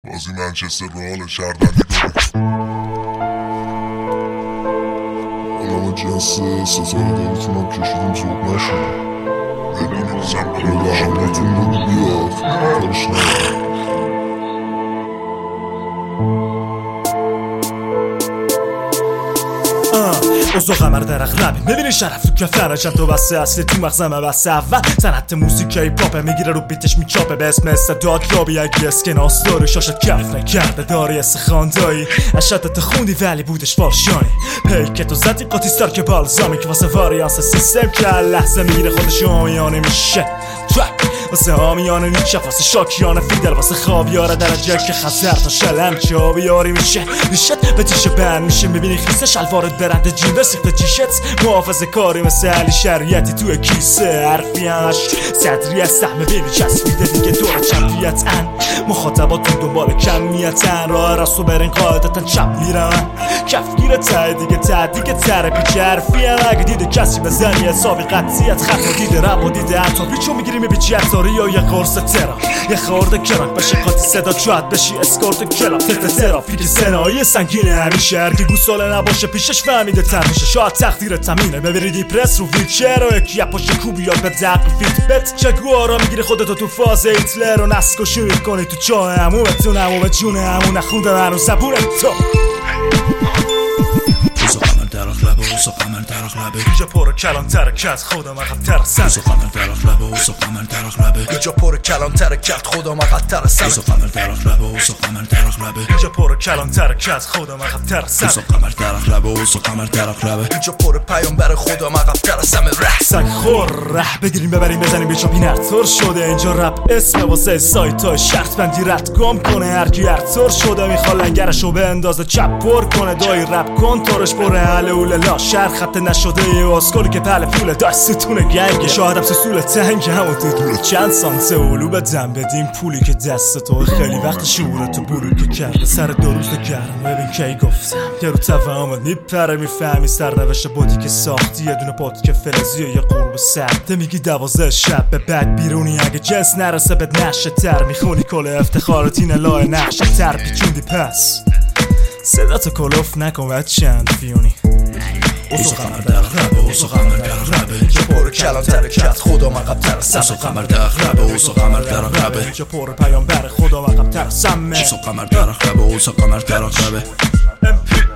بازی منچستر رئال شهرداری علامه جنس ستاره دارتونم کشیدیم زود نشد. بدونیم زنبالا همتون رو بیاد کارش نمید. اوزو قمر در اغلبه میبینی شرف تو کفره چند تو بسته اصلی تو مغزمه بسته اول صنعت موسیقی هیپاپه میگیره رو بیتش میچاپه به اسم استعداد یابی اگه اسکناس داره شاشت کف نکرده داری استخاندایی اشتت خوندی ولی بودش فالشانی پیکتو زدی قاطیستار که بالزامیک واسه واریانس سیستم که لحظه میگیره خودش آمیانه میشه واسه آمیانه نیچه واسه شاکیانه فیدل واسه خوابیاره درجه که خزر تا شلم چه آبیاری میشه ریشت به تیشه بند میشه میبینی خیسه شلوارت برنده جین رسیخته تیشت محافظه کاری مثل علی شریعتی توی کیسه حرفیانش صدری از سهم بینی چسبیده دیگه دور چمپیتن مخاطباتون دنبال کمیتن راه راستو برین قاعدتا چپ میرن کفگیر ته دیگه تره پیچ حرفیم اگه دیده کسی بزنی حسابی قطعیت خط دیده رب و دیده عطابی چون میگیری میبیچی عطاری یا یه قرص ترا یه خورده کرک بشه قاطی صدا شاید بشی اسکورت کلا تفت ترافیک سنایی سنگینه همیشه هرکی گوساله نباشه پیشش فهمیده تر میشه شاید تقدیر تمینه ببری دیپرس رو ویلچر و یکی پشت کوبیات به دق فیت بت چگو آرا میگیری خودتو تو فاز هیتلر رو نسکو شیر کنی تو چاه عمومتون عمو به جون عمو نخونده منو زبون تو اوزو قمر در اغلبه اینجا پر کلانتر کت خودم عقب‌تر سن اوزو قمر در اغلبه اوزو قمر در اغلبه اینجا پر کلانتر کت خودم عقب‌تر سن اوزو قمر در اغلبه اوزو قمر در اغلبه اینجا پر کلانتر کت خودم عقب‌تر سن اوزو قمر در اغلبه اوزو قمر در اغلبه اینجا پر پیامبر خودم عقب‌تر سم ره سگ خور ره بگیریم ببریم بزنیم به چاپین ارتور شده اینجا رپ اسم واسه سایت‌های شرط بندی رد گم کنه هر کی ارتور شده میخواد لنگرشو به اندازه چپ پر کنه دای رپ کن تورش پر هلوله لا شهر خط نشده یه اسکولی که پل پول دستتونه گنگه شاهدم سسول تنگ همون تو دور چند سانسه اولو بدم بدیم پولی که دست تو خیلی وقت شعورتو بلو که کرده سر دو روز گرم ببین کی گفتم یه رو تفاهمت میپره میفهمی سرنوشت بودی که ساختی یه دونه پاد که فلزیه یه قرب سرده میگی 12 شب به بعد بیرونی اگه جنس نرسه بد نشه تر میخونی کل افتخارت اینه لای نقشه تر پیچوندی پس صدا تو کلوف نکن و چند فیونی اوزو قمر در اغلبه اوزو قمر در اغلبه اینجا پر کلانتر کت خودم عقب‌تر سم اوزو قمر در اغلبه اوزو قمر در اغلبه اینجا پر پیامبر خودم عقب‌تر سم اوزو قمر در اغلبه اوزو قمر در اغلبه